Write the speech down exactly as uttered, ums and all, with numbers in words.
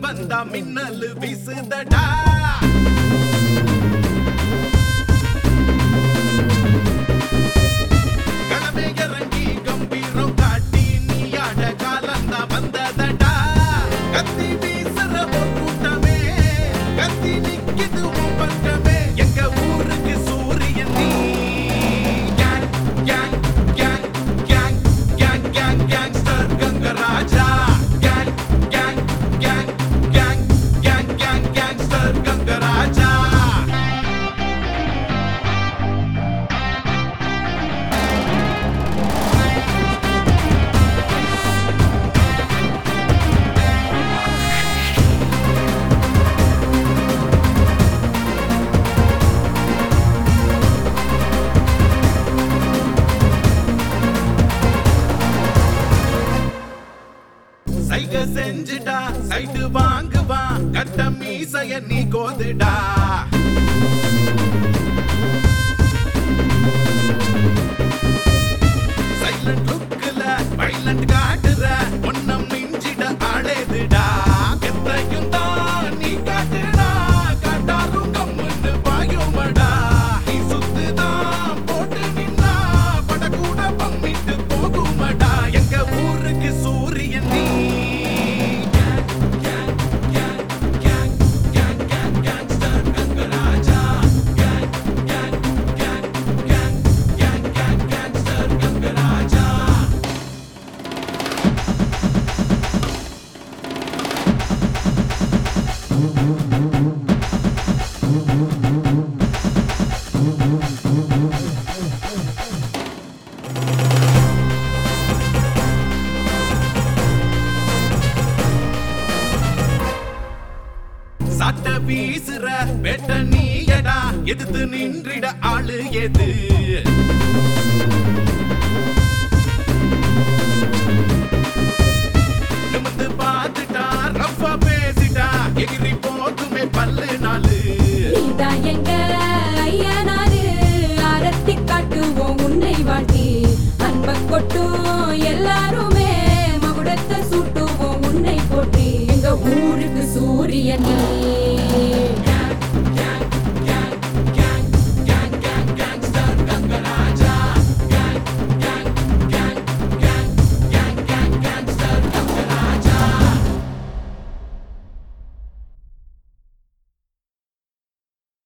வந்தா மின்னல் வீசுதடா. களமே இறங்கி கம்பீரம் காட்டி நீ ஆட காலந்தா வந்ததடா. கத்தி வீசுற ஒரு கூட்டமே கத்தி நிக்குது உன் பக்கமே. எங்க ஊருக்கு சூரியன் நீ. Gang gang gang gang gang gang gangster Gangaraja. Gang gang gang gang gang gang gangster Gangaraja. சைக செஞ்சுடா சைடு வாங்குவா கட்ட மீசைய நீ கோதுடா. சைலண்ட் லுக்ல வைலண்ட் காட்டுற ஒன்னம் மிஞ்சிட ஆளேதுடா. எத்தையும் தான் நீ காட்டுடா காட்டாரும் கம்முன்னு பாயுமடா. நீ சுத்துதான் போட்டு நின்னா பட கூட பம்மிட்டு போகுமடா. எங்க ஊருக்கு சூரியன் நீ. சட்ட வீசுற வெட்ட நீயடா எதிர்த்து நின்றிட ஆளு எது. நிமிந்து பார்த்துட்டா ரஃபா பேசிட்டா எகிரி போகுமே பல்லு நாளு. நீதான் எங்க ஐயனாரு ஆரத்தி காட்டுவோம் உன்னை வாழ்த்தி. அன்ப கொட்டும் எல்லாருமே மகுடத்தை சூட்டுவோம் உன்னை போற்றி. எங்க ஊருக்கு சூரியன் நீ.